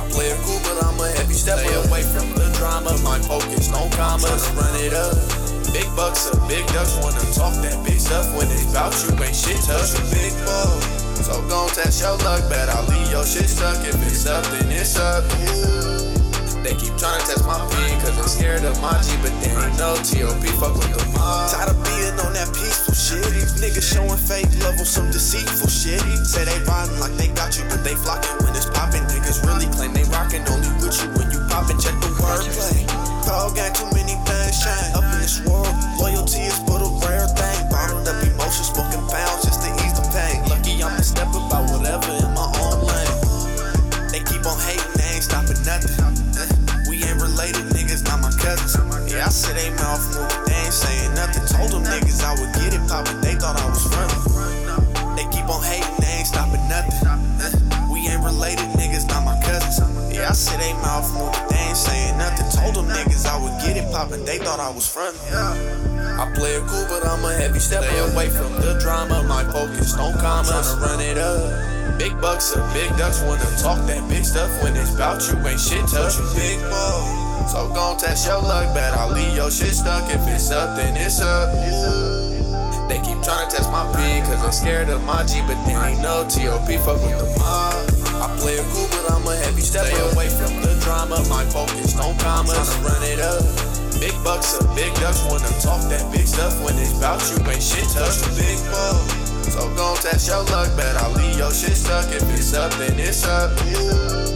play it cool, but I'm a heavy stepper. Stay away from the drama, my focus, no commas, run it up. Big bucks or big ducks wanna talk that big stuff. When it's about you, ain't shit touch a big ball. So gon' test your luck, bet I'll leave your shit stuck. If it's up, then it's up. They keep tryna test my pin, cause I'm scared of my G, but they ain't no T.O.P. fuck with the mob. Tired of being on that peaceful shit. Niggas showing fake love on some deceitful shit. Say they riding like they got you, but they flocking when it's poppin'. Niggas really claim they rockin', only with you when you poppin'. Check the wordplay. Dog got too many things shine up in this world. Loyalty is but a rare thing. Bottled up emotions, smoking pounds just to ease the pain. Lucky I'm a step about whatever in my own lane. They keep on hating, they ain't stopping nothing. We ain't related, niggas, not my cousins. Yeah, I said they mouth moving, they ain't saying nothing. Told them niggas I would get it poppin', they thought I was running. They keep on hating, they ain't stopping nothing. We ain't related, niggas, not my cousins. Yeah, I said they mouth moving, they ain't saying nothing. Told them niggas I would get it poppin', they thought I was frontin'. I play it cool, but I'm a heavy stepper. Stay away from the drama, my focus, no commas, tryna run it up. Big bucks or big ducks wanna talk that big stuff. When it's bout you, ain't shit touch a big ball. So gon' test your luck, bet I'll leave your shit stuck. If it's up, then it's up. They keep tryna test my P, cause I'm scared of my G, but they ain't no T.O.P. fuck with the mob. I play it cool, but I'm a heavy stepper. Stay away from the drama, my focus, no commas, tryna run it up. Big bucks or big ducks wanna talk that big stuff. When it's bout you, ain't shit touch a big ball. So gon' test your luck, bet I'll leave your shit stuck. If it's up, then it's up.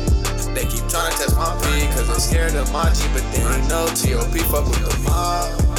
They keep tryna test my P, cause I'm scared of my G, but they ain't no T.O.P. fuck with the mob.